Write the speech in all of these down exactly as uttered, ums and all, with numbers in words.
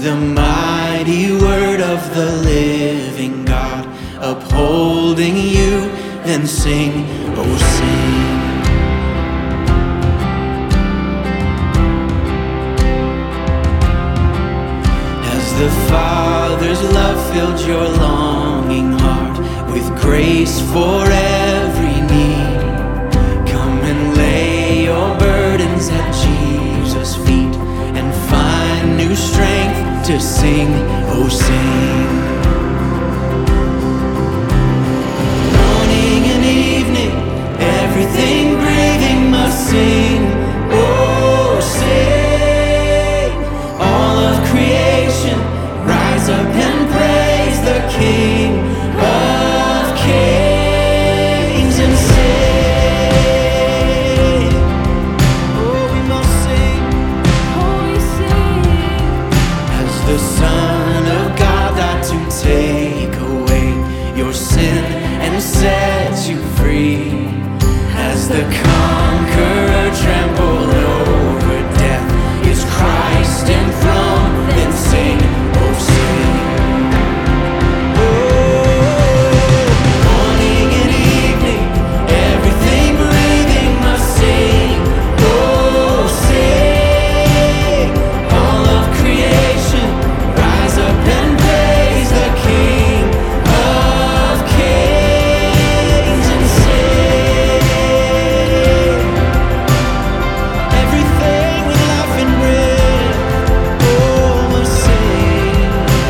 the mighty word of the living God, upholding you. Then sing, oh sing. As the Father's love filled your longing heart with grace for every need, come and lay your burdens at Jesus' feet and find new strength to sing, oh sing. Morning and evening, everything breathing must sing, oh sing. All of creation, rise up and praise the King of Kings and sing. Oh, we must sing, Oh, we sing. as the Son of God died to take away your sin and set you free. As the conqueror trampled over death, is Christ enthroned. Then sing, oh sing. Morning and evening, everything breathing must sing, oh sing. All of creation, rise up and praise the King of Kings and sing. Everything with life and breath, oh must sing.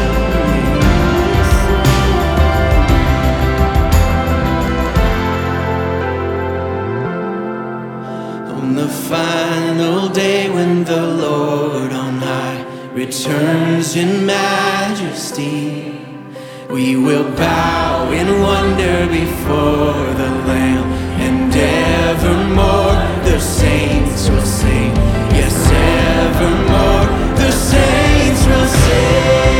On the final day when the Lord on high returns in majesty, we will bow in wonder before the Lamb, and evermore the saints will sing. Yes, evermore the saints will sing.